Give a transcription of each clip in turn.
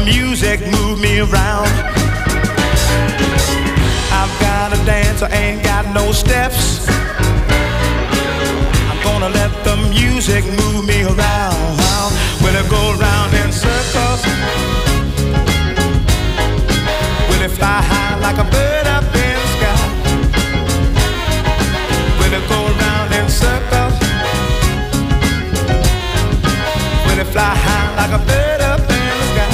music move me around. I've got to dance, I ain't got no steps. I'm gonna let the music move me around. Will it go round in circles? Will it fly high like a bird up in the sky? Will it go round in circles? Will it fly high like a bird up in the sky?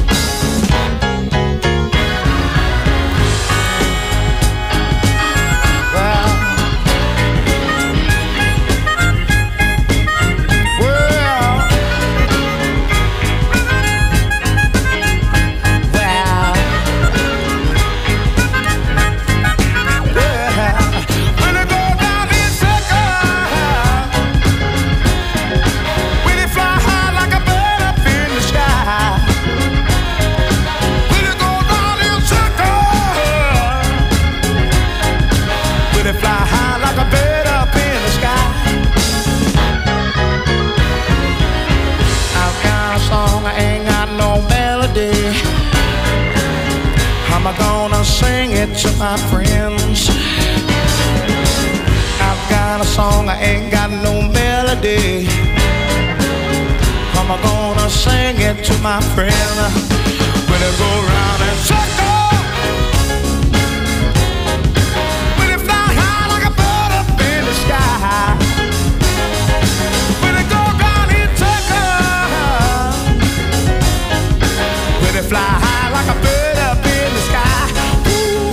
I'm gonna sing it to my friends. I've got a song, I ain't got no melody. I'm gonna sing it to my friend. Will it go round and circle? Will it fly high like a bird up in the sky? Will it go round and circle? Will it fly high like a bird up in the sky? Ooh.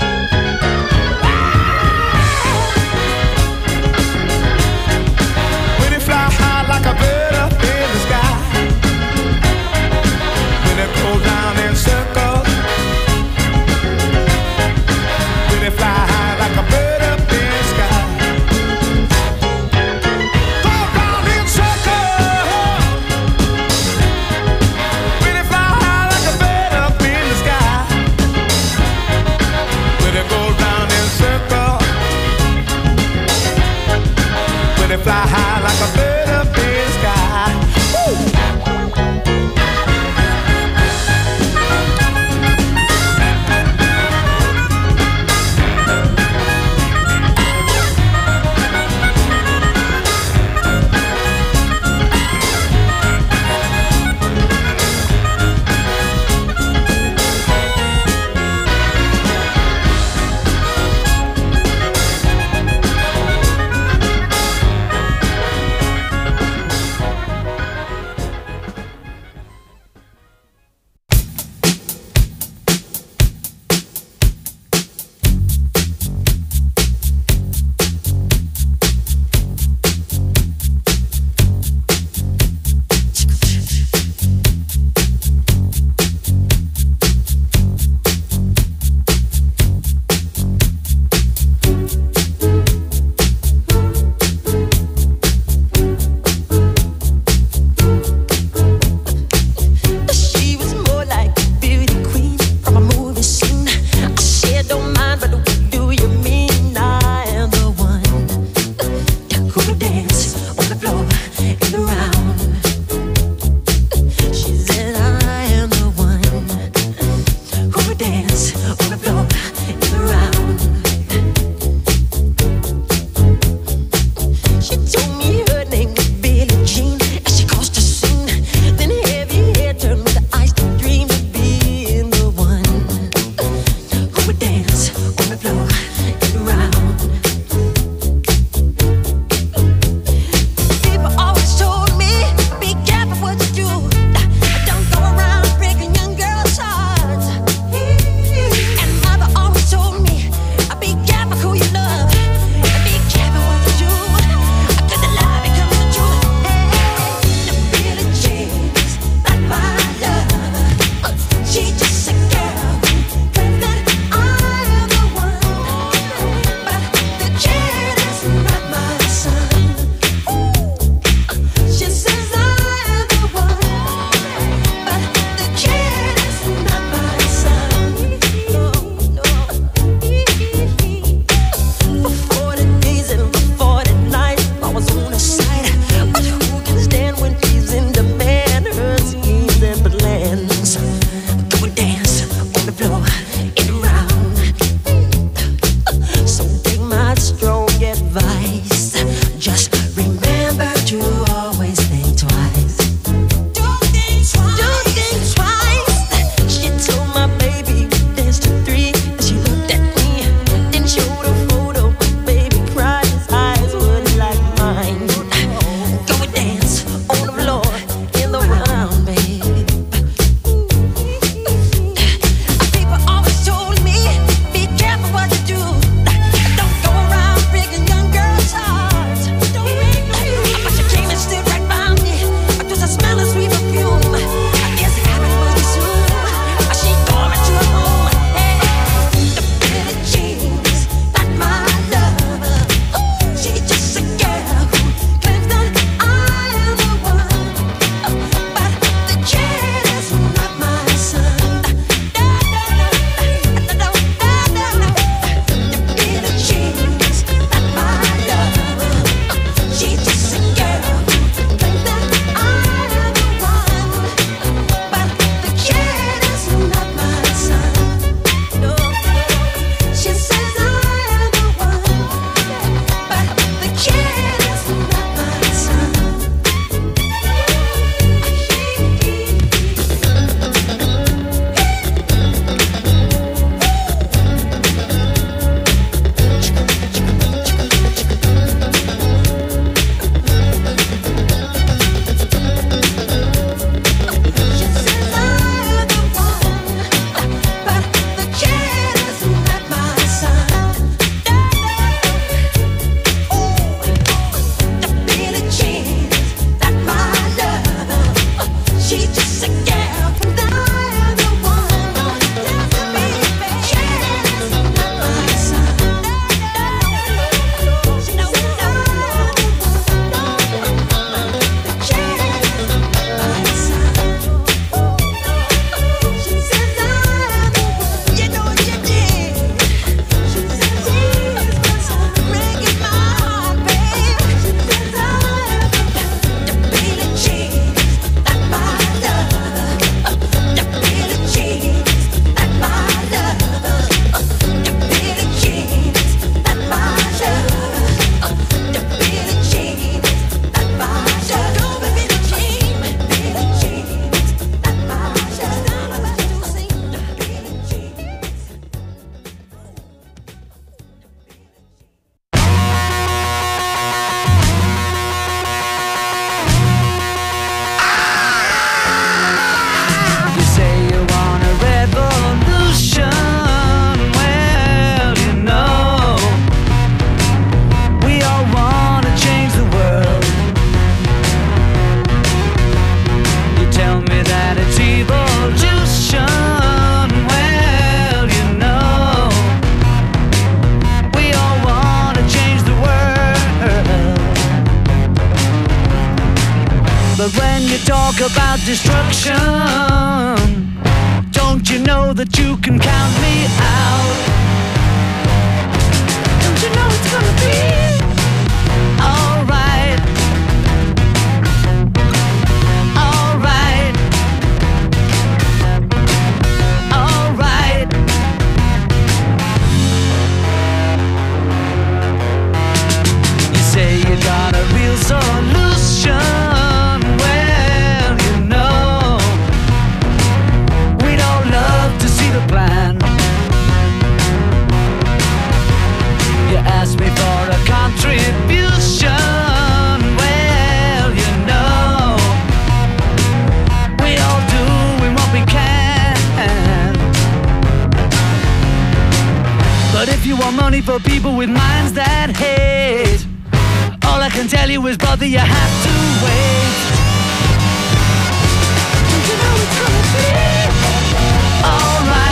Will it fly high like a bird up in the sky? Will it go round in circles? destruction. Don't you know that you can count me out? Don't you know it's gonna be alright? Alright. Alright. You say you got a real solution. Plan. You asked me for a contribution. Well, you know, we all doing what we can. But if you want money for people with minds that hate, all I can tell you is, brother, you have to wait. Don't you know it's gonna be alright?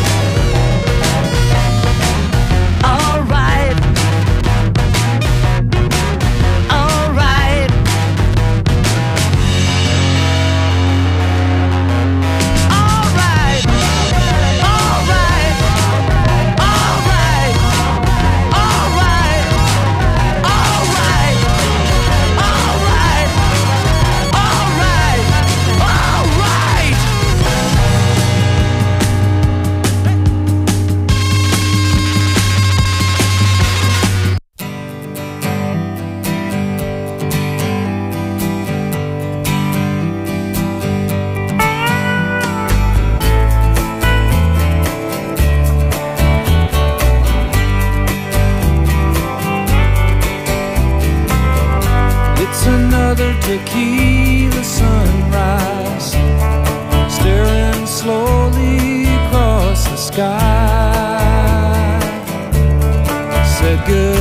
Tequila sunrise, staring slowly across the sky. Said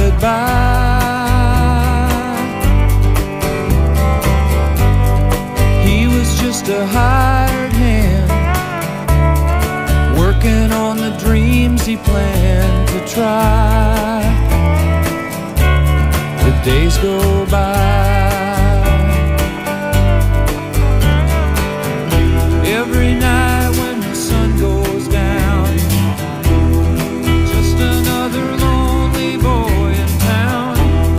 goodbye. He was just a hired hand, working on the dreams he planned to try. The days go by. Every night when the sun goes down, just another lonely boy in town.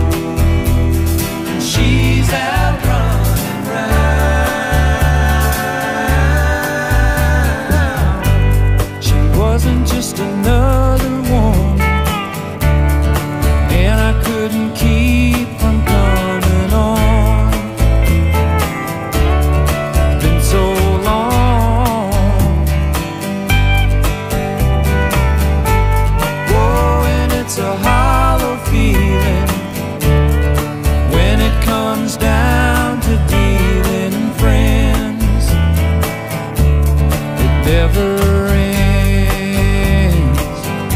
She's out running round. She wasn't just another one, and I couldn't keep from coming on. Been so it's a hollow feeling when it comes down to dealing friends. It never ends.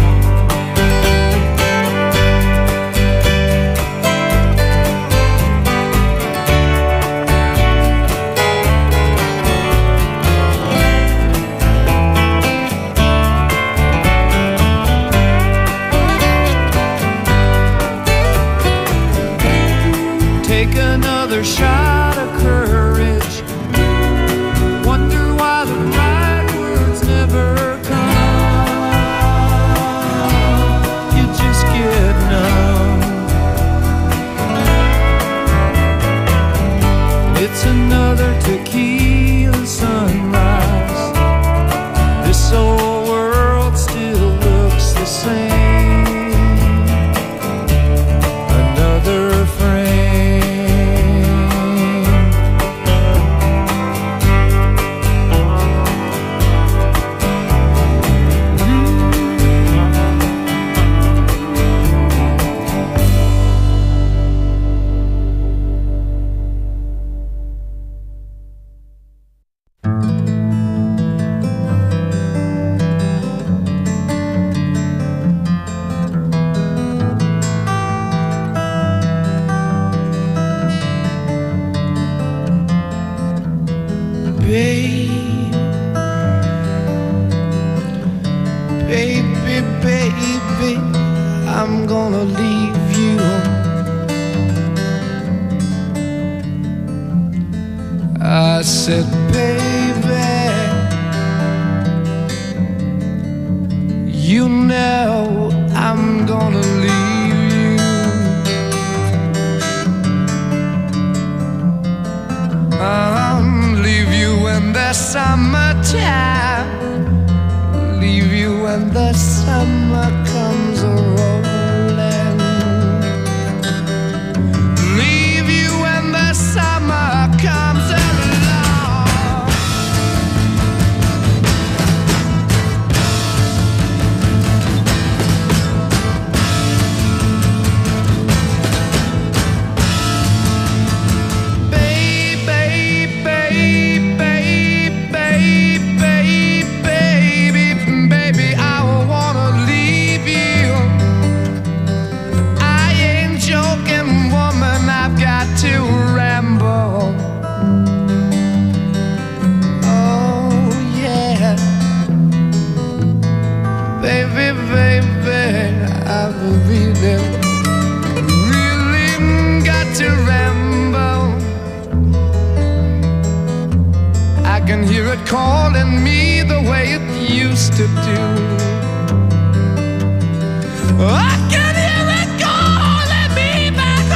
Take another shot of courage. Wonder why the right words never come. You just get numb. It's another tequila sunrise. This old world still looks the same. Another frame. Baby, baby, I'm gonna leave you. I said, baby, you know I'm gonna leave you. Leave you in the summertime, leave you when the summer comes rolling, leave you when the summer comes along. Calling me the way it used to do. I can hear it calling me back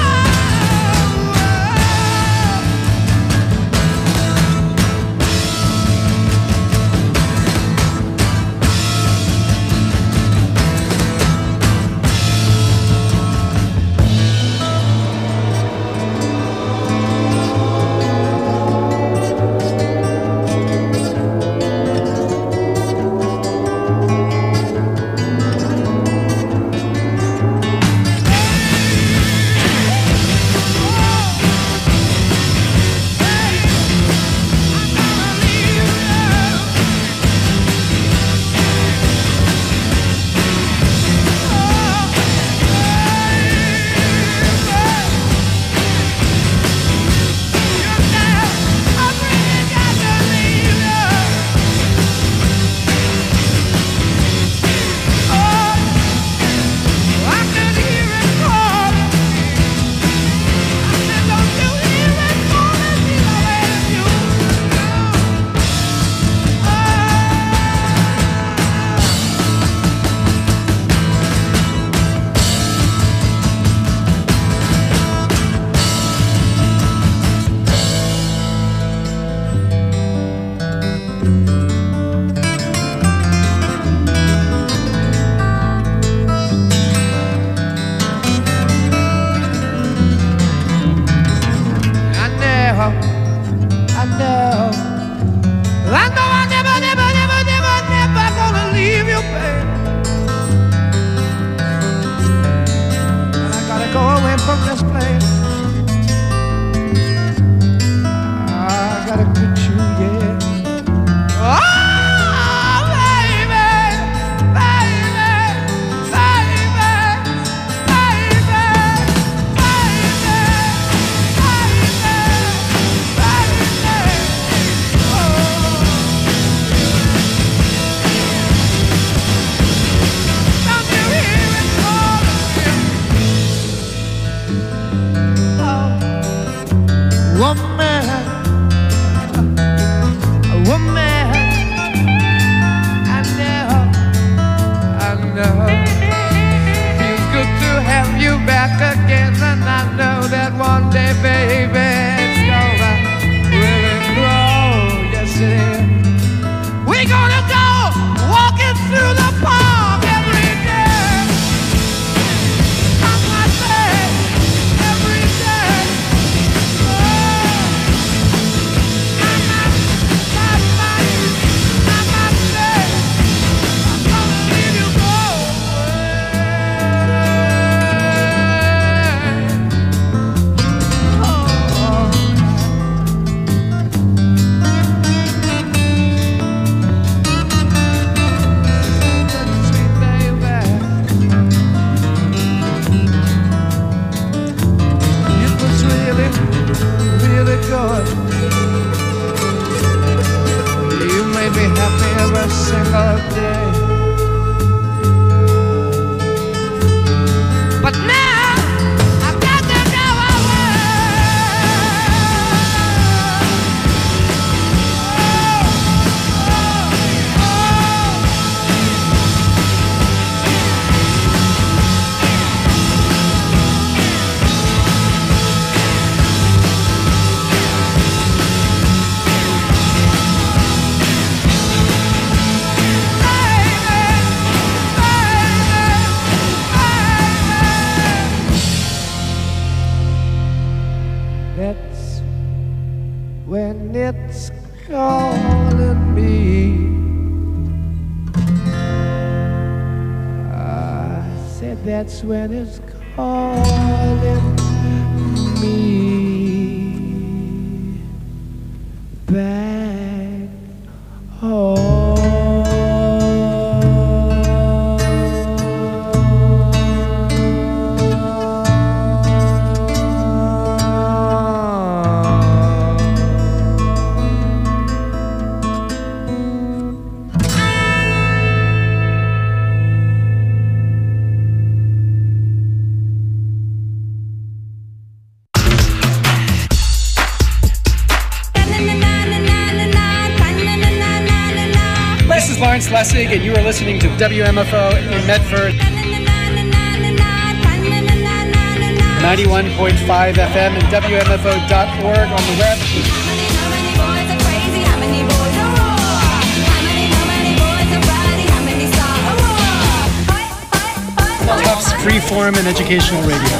that's when it's calling me back home. Lawrence Lessig, and you are listening to WMFO in Medford, 91.5 FM and WMFO.org on the web. Tufts Freeform and Educational Radio.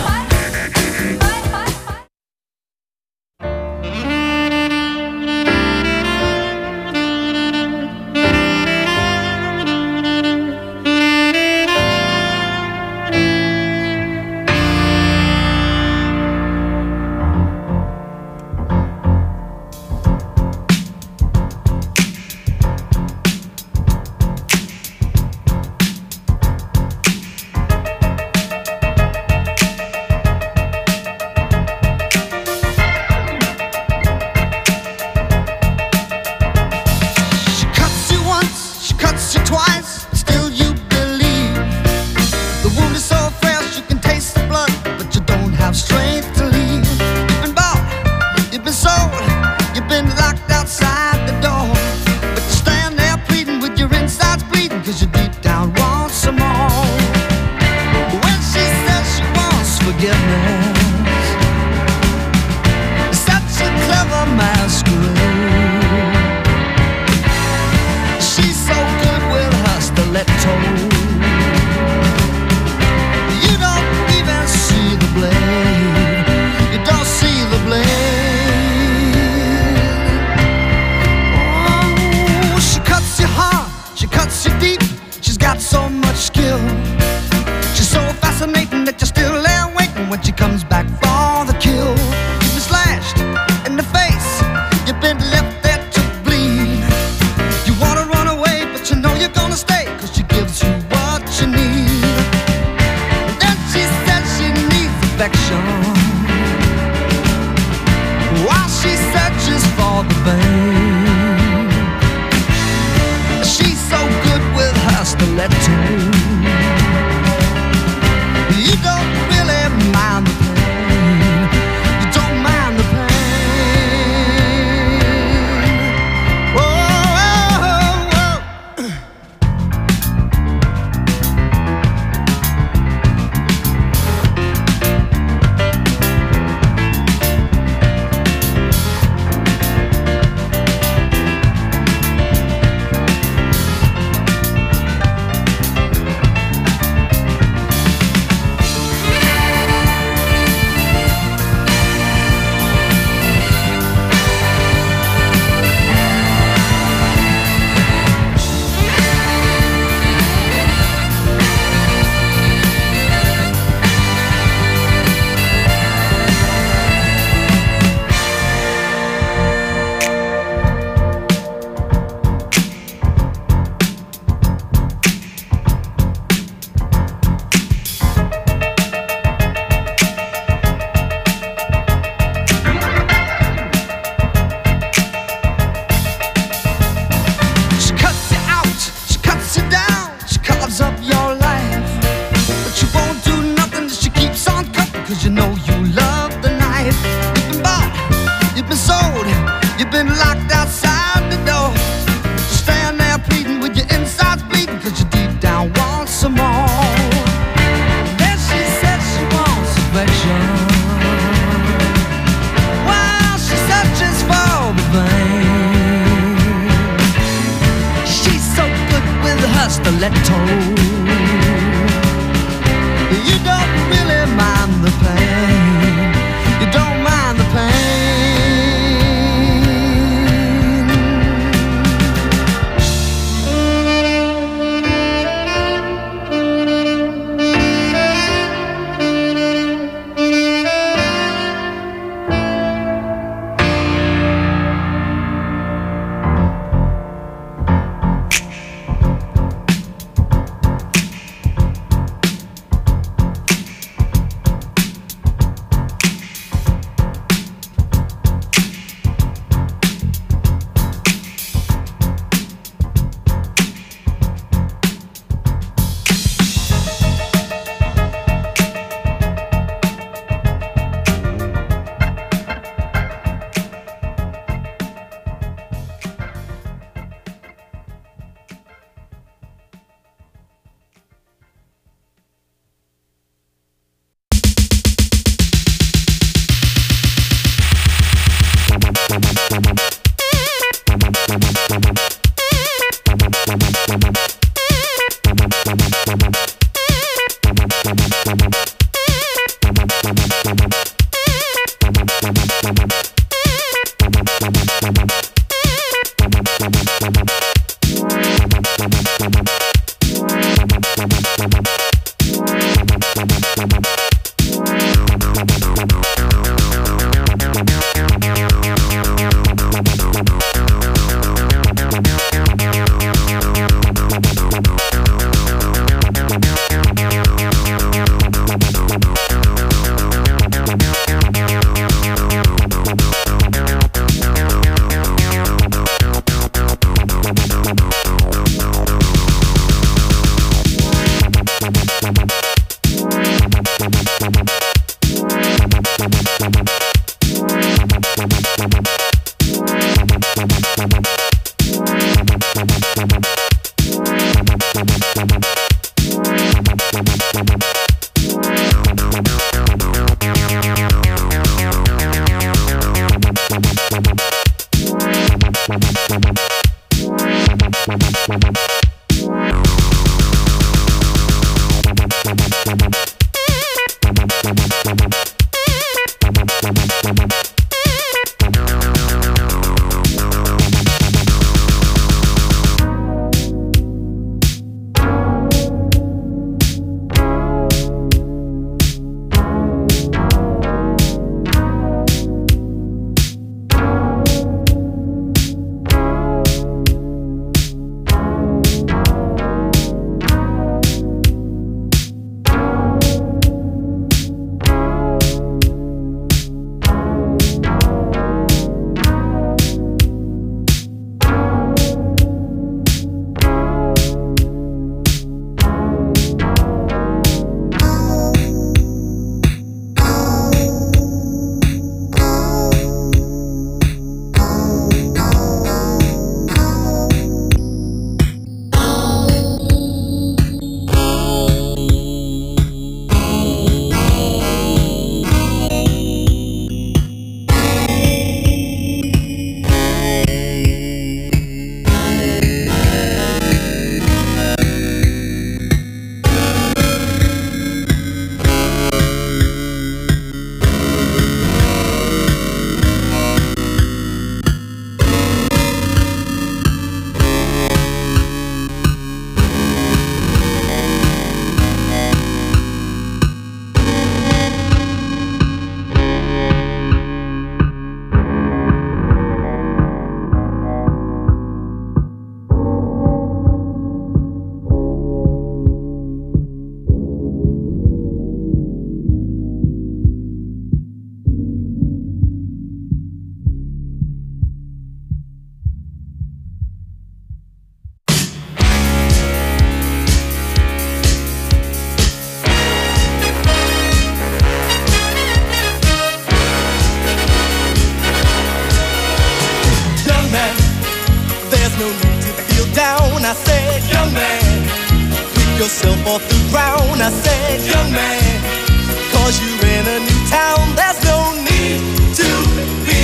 yourself off the ground. I said, young man, 'cause you're in a new town, there's no need to be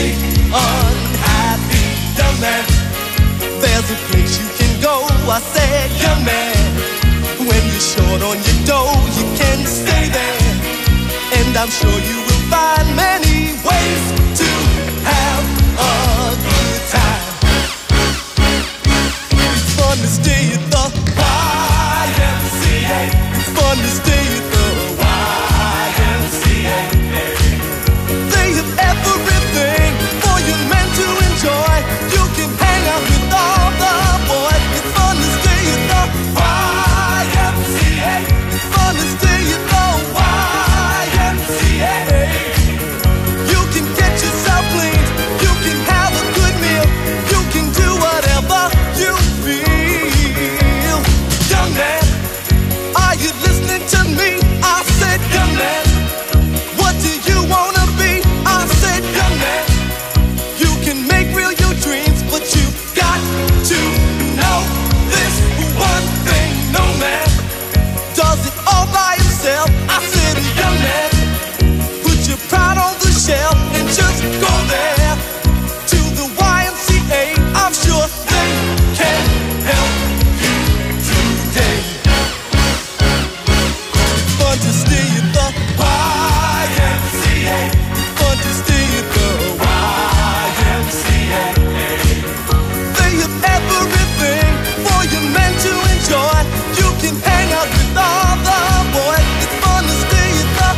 unhappy. Young man, there's a place you can go. I said, young man, when you're short on your dough, you can stay there. And I'm sure you will find many ways to have a good time. It's fun to stay at the YMCA. It's fun to stay at the YMCA. They have everything for you men to enjoy. You can hang out with all the boys. It's fun to stay at the YMCA. It's fun to stay at the YMCA. You can get yourself cleaned. You can have a good meal. You can do whatever you feel. Young man, are you listening to me? I said, young man, what do you wanna be? I said, young man, you can make real your dreams, but you got to know this one thing. No man does it all by himself. I said, young man, put your pride on the shelf and just go there to the YMCA. I'm sure they can help you today. It's fun to stay at the YMCA. It's fun to stay at the YMCA. They have everything for you men to enjoy. You can hang out with all the boys. It's fun to stay at the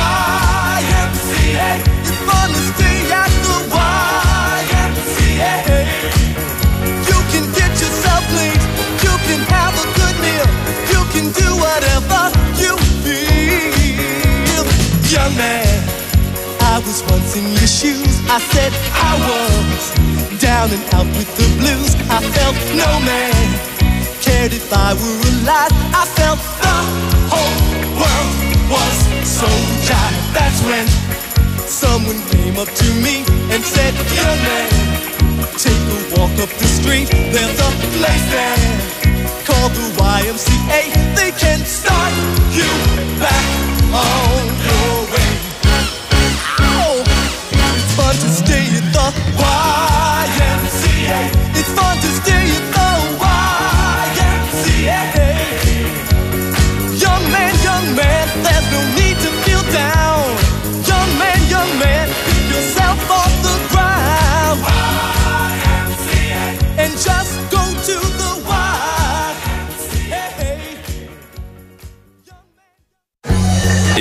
YMCA. It's fun to stay at the YMCA. You can get yourself clean. You can have a good meal. You can do whatever you feel. Young man, I was once in your shoes. I said I was down and out with the blues. I felt no man cared if I were alive. I felt the whole world was so dry. That's when someone came up to me and said, young man, take a walk up the street. There's a place there called the YMCA. They can start you back on your way. Ow! It's fun to stay at the YMCA. It's fun to stay at the YMCA.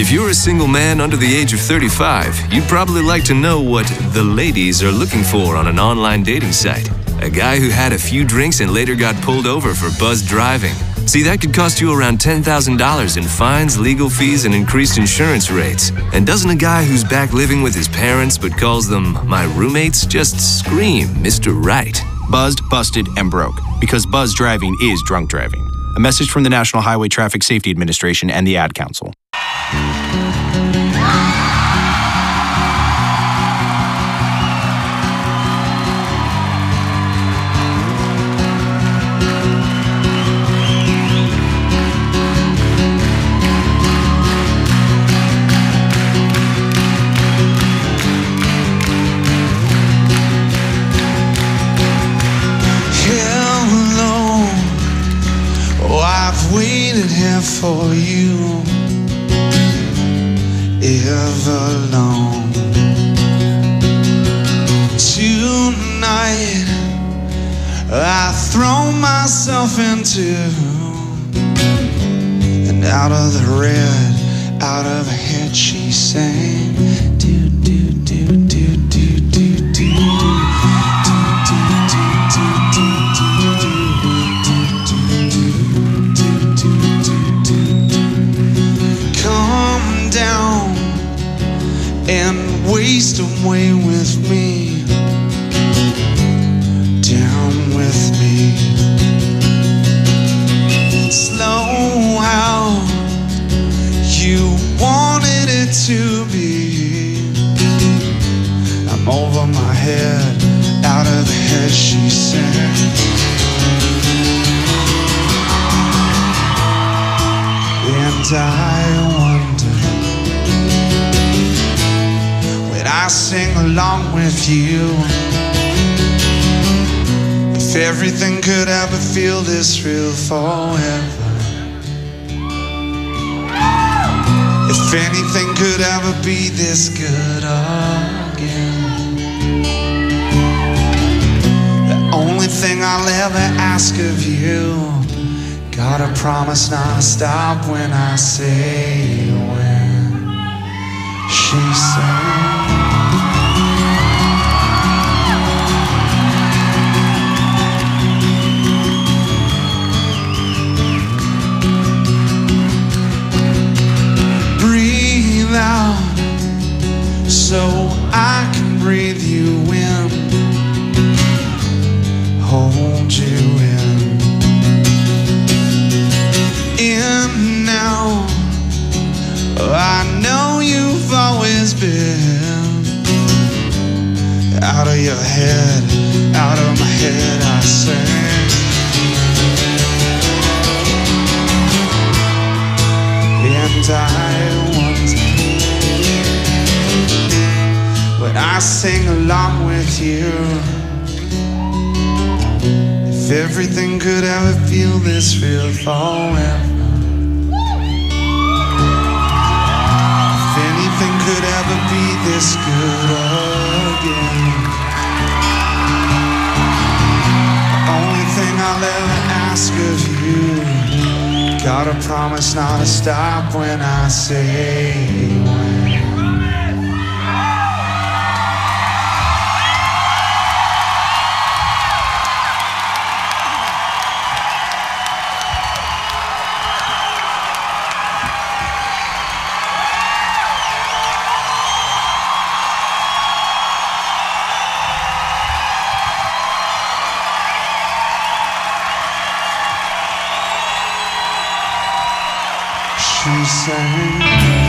If you're a single man under the age of 35, you'd probably like to know what the ladies are looking for on an online dating site. A guy who had a few drinks and later got pulled over for buzzed driving. See, that could cost you around $10,000 in fines, legal fees, and increased insurance rates. And doesn't a guy who's back living with his parents but calls them my roommates just scream Mr. Right? Buzzed, busted, and broke. Because buzzed driving is drunk driving. A message from the National Highway Traffic Safety Administration and the Ad Council. Waited here for you ever long. Tonight I throw myself into, and out of the red, out of her head she sang, do do do do do do do. And waste away with me, down with me. Slow how you wanted it to be. I'm over my head, out of the head she sang. And I wonder, I sing along with you, if everything could ever feel this real forever, if anything could ever be this good again. The only thing I'll ever ask of you, gotta promise not to stop when I say when she sang. Out so I can breathe you in, hold you in now. I know you've always been out of your head, out of my head I sing. And I wonder, when I sing along with you, if everything could ever feel this real forever, if anything could ever be this good again. The only thing I'll ever ask of you, gotta promise not to stop when I say when. She sang.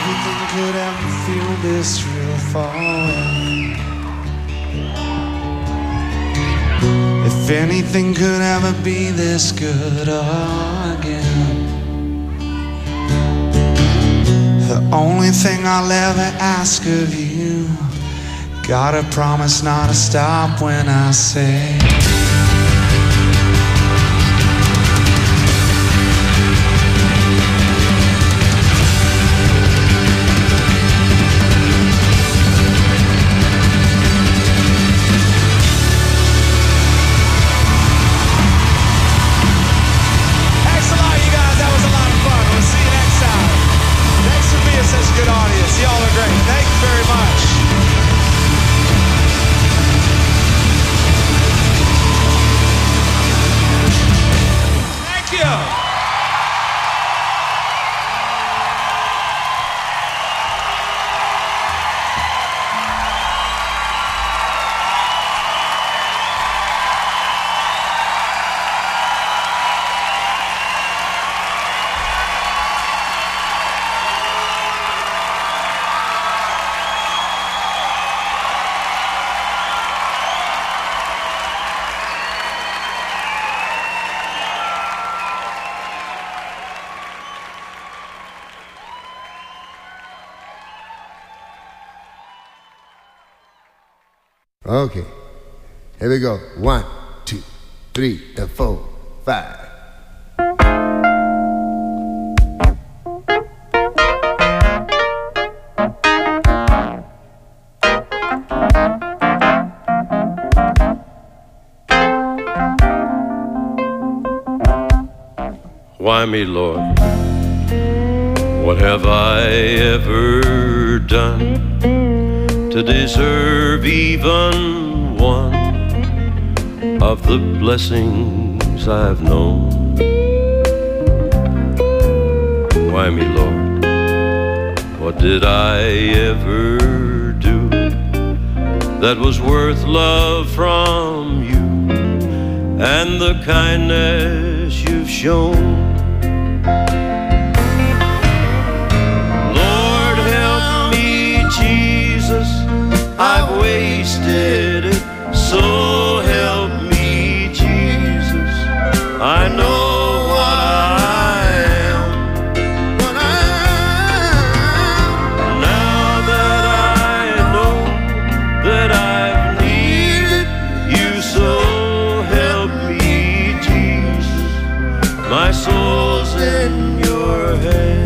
anything could ever feel this real far away, if anything could ever be this good again, the only thing I'll ever ask of you, gotta promise not to stop when I say. Okay, here we go. 1, 2, 3, and 4, 5. Why me, Lord? What have I ever done to deserve even one of the blessings I've known? Why me, Lord? What did I ever do that was worth love from you and the kindness you've shown? Lord, help me, Jesus, I've wasted it, so help me, Jesus. I know what I am, now that I know that I've needed you, so help me, Jesus. My soul's in your hands.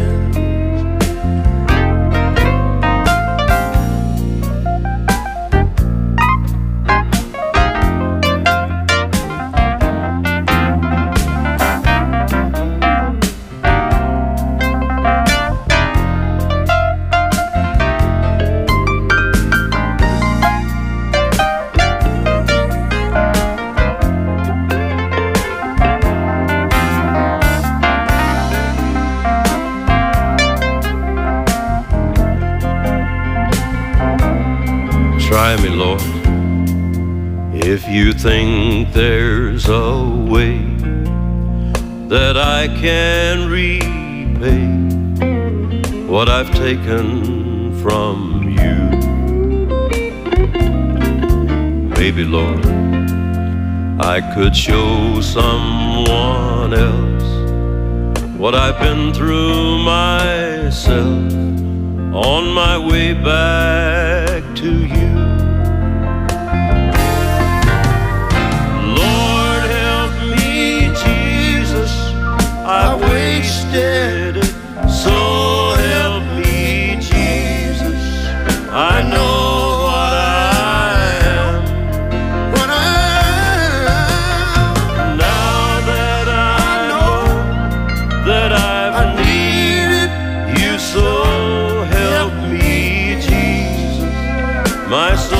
Try me, Lord, if you think there's a way that I can repay what I've taken from you. Maybe, Lord, I could show someone else what I've been through myself on my way back to you. I wasted it, so help me, Jesus. I know what I am, now that I know that I've needed you, so help me, Jesus. My soul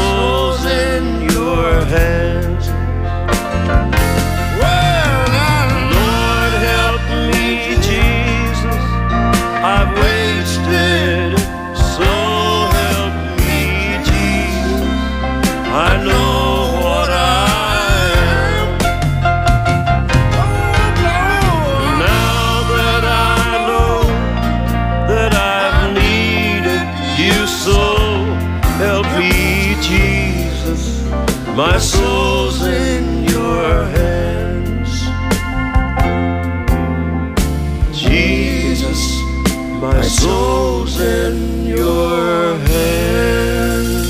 soul's in your hands.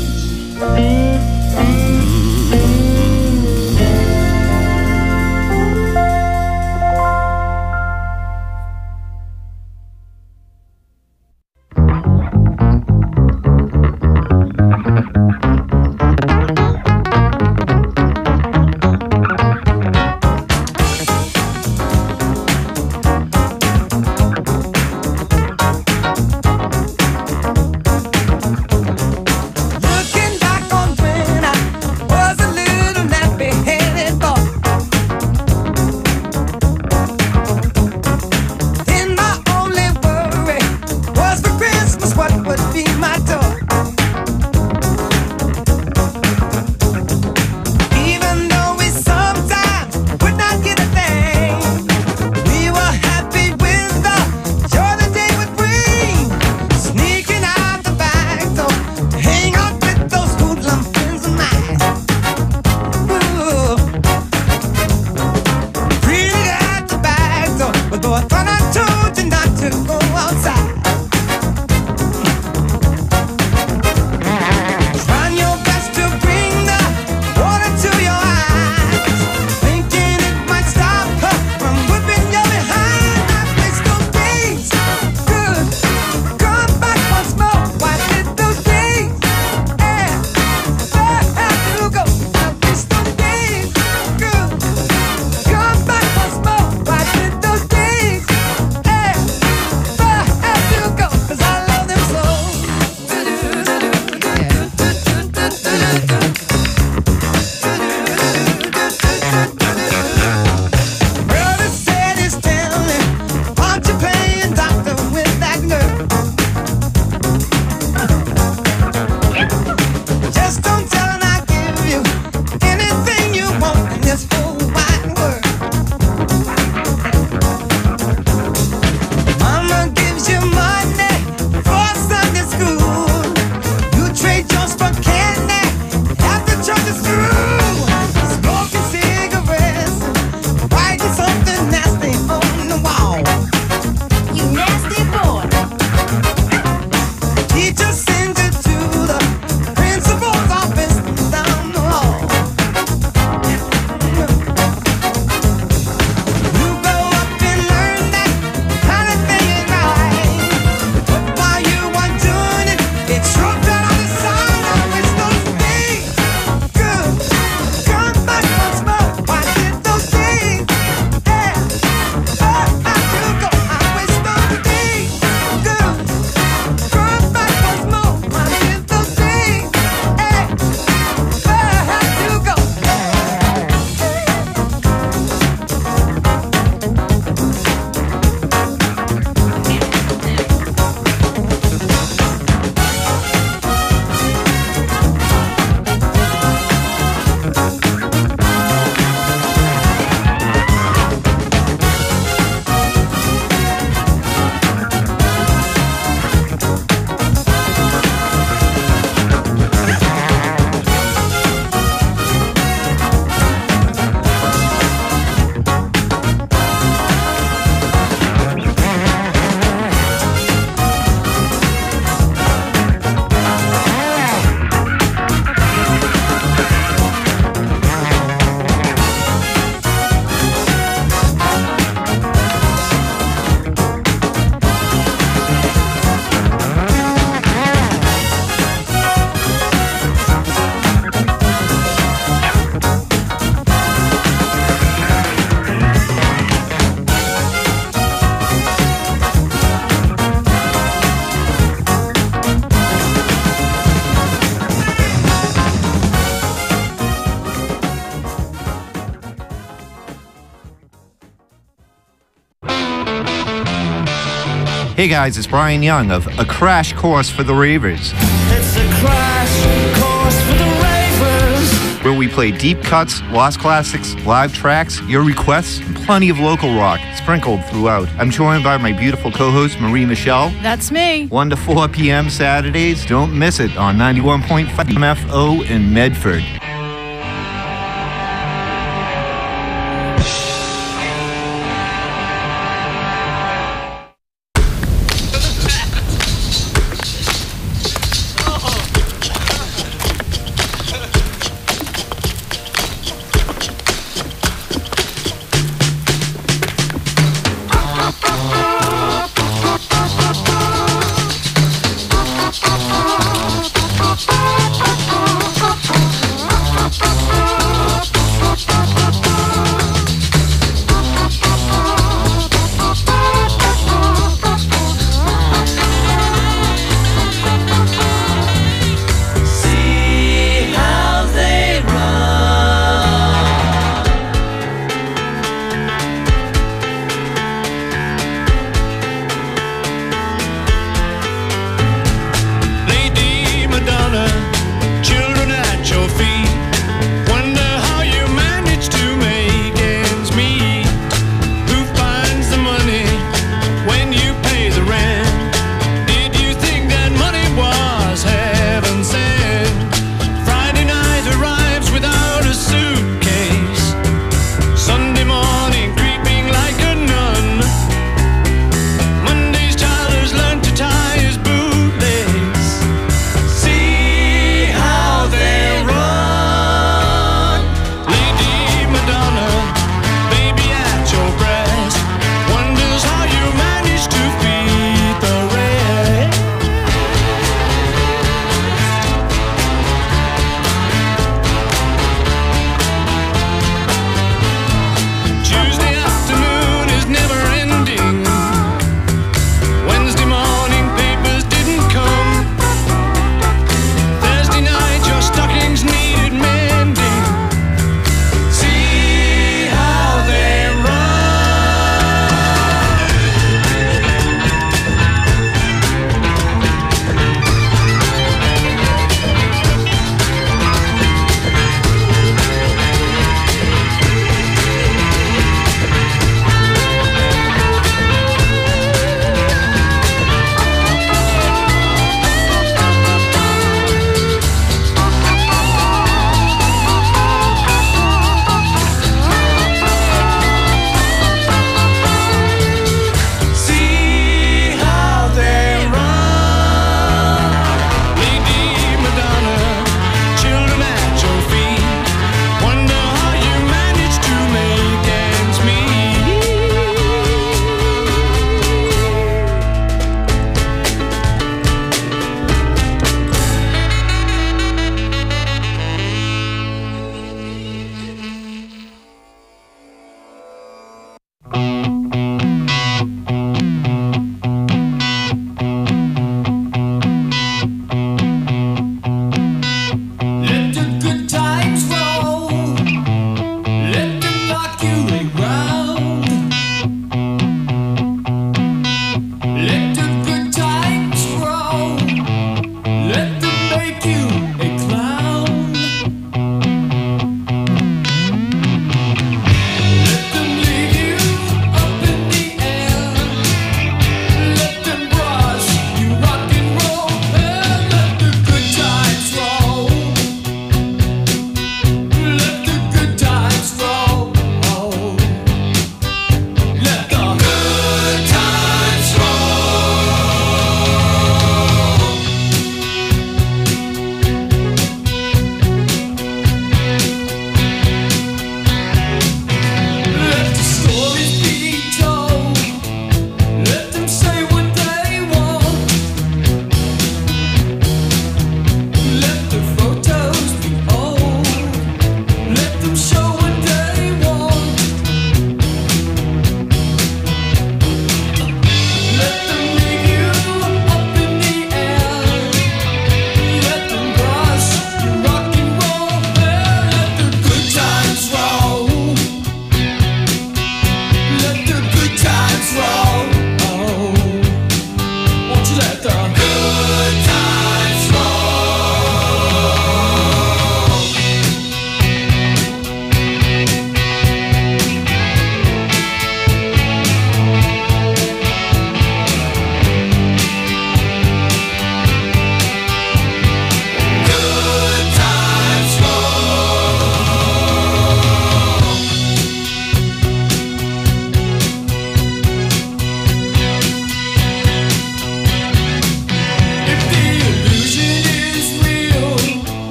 Hey guys, it's Brian Young of A Crash Course for the Ravers. It's a crash course for the ravers, where we play deep cuts, lost classics, live tracks, your requests, and plenty of local rock sprinkled throughout. I'm joined by my beautiful co-host, Marie Michelle. That's me. 1 to 4 p.m. Saturdays. Don't miss it on 91.5 MFO in Medford.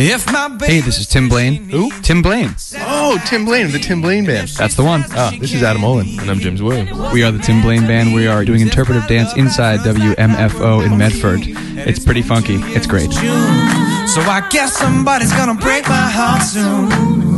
If my baby Hey, this is Tim Blaine. Who? Tim Blaine. Oh, Tim Blaine of the Tim Blaine Band. That's the one. This is Adam Olin. And I'm James Williams. We are the Tim Blaine Band. We are doing interpretive dance inside WMFO in Medford. It's pretty funky. It's great. So I guess somebody's gonna break my heart soon.